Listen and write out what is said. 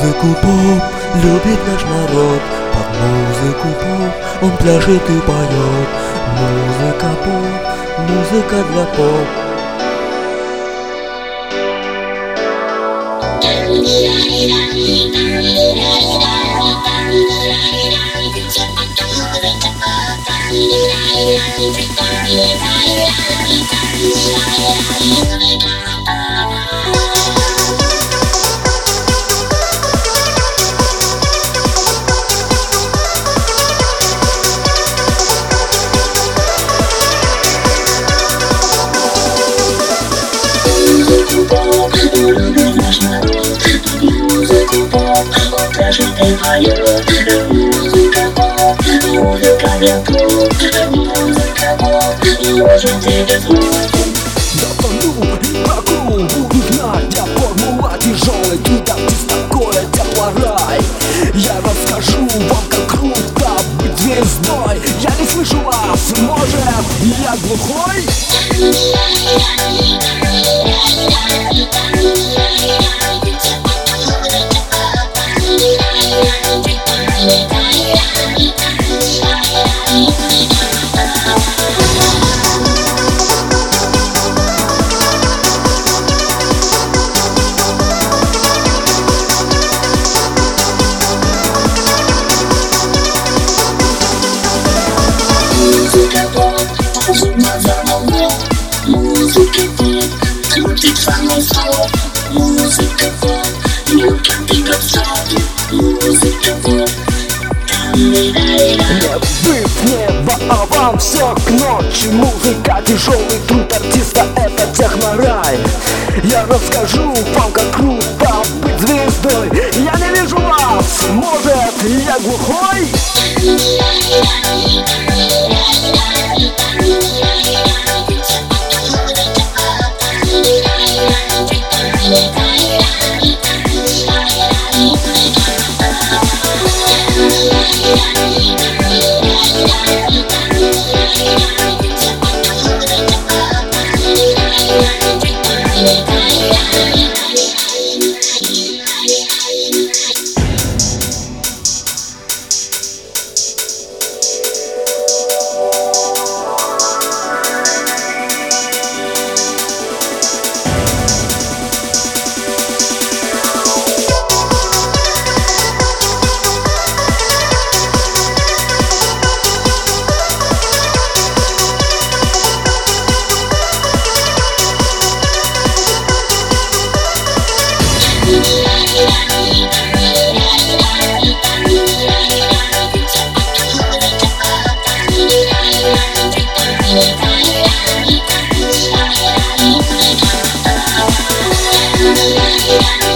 Музыку поп любит наш народ, под музыку поп он пляшет и поет. Музыка поп, музыка для поп. Музыку поп, он пляшет и поет. Музыка поп, музыка для поп. Музыка поп, может тебе звук. Да ну, не могу, буду знать, я формула тяжелый, тут артист такое теплорай. Я расскажу вам, как круто быть звездой. Я не слышу вас, может, я глухой? Музыка поп, разумно замолвил. Музыка поп, крутит самый слов. Музыка поп, юбка ты как стал. Музыка поп, Небо небо, а вам все к ночи. Музыка, тяжелый труд артиста, это технорай. Я расскажу вам, как круто быть звездой. Я не вижу вас, может, я глухой? Yeah.